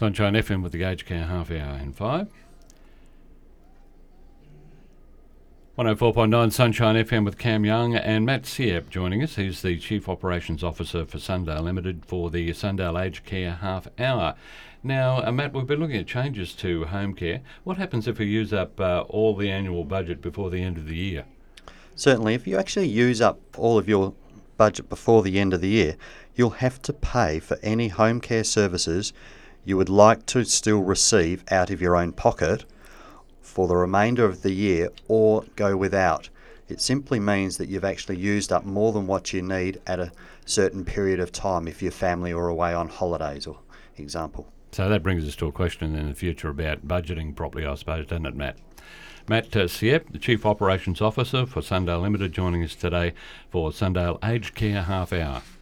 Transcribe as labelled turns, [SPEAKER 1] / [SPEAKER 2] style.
[SPEAKER 1] Sunshine FM with the Aged Care Half Hour in 5. 104.9 Sunshine FM with Cam Young and Matt Siepp joining us. He's the Chief Operations Officer for Sundale Limited for the Sundale Aged Care Half Hour. Now, Matt, we've been looking at changes to home care. What happens if we use up all the annual budget before the end of the year?
[SPEAKER 2] Certainly, if you actually use up all of your budget before the end of the year, you'll have to pay for any home care services you would like to still receive out of your own pocket for the remainder of the year or go without. It simply means that you've actually used up more than what you need at a certain period of time if your family are away on holidays, or example.
[SPEAKER 1] So that brings us to a question in the future about budgeting properly, I suppose, doesn't it, Matt? Matt Siepp, the Chief Operations Officer for Sundale Limited, joining us today for Sundale Aged Care Half Hour.